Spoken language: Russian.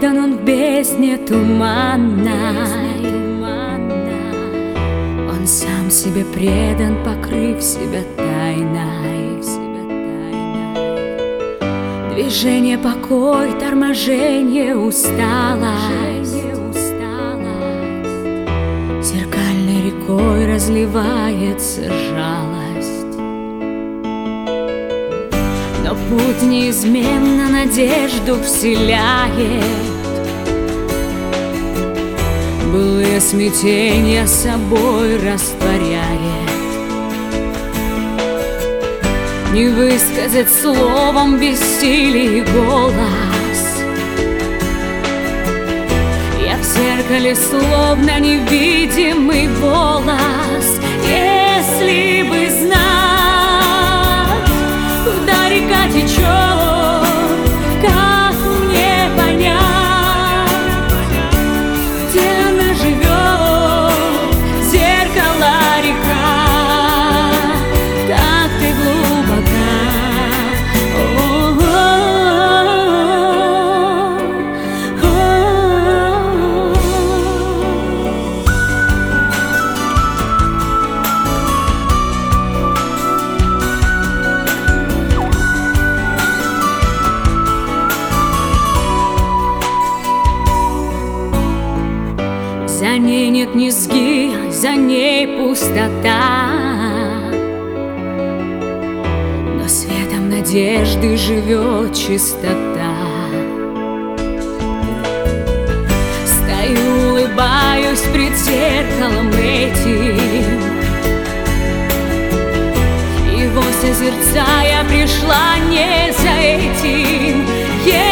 предан он в бездне туманной. Он сам себе предан, покрыв себя тайной. Движение, покой, торможение, усталость. Зеркальной рекой разливается жалость. Но путь неизменно надежду вселяет. Былые смятения собой растворяет. Не высказать словом бессилие голос. Я в зеркале словно невидимый волос. Если бы знать, куда река течет, как мне понять, где она живет, зеркало река, как ты глубока. За ней нет низги, за ней пустота, но светом надежды живет чистота. Стою, улыбаюсь пред зеркалом этим, его созерцая пришла не за этим.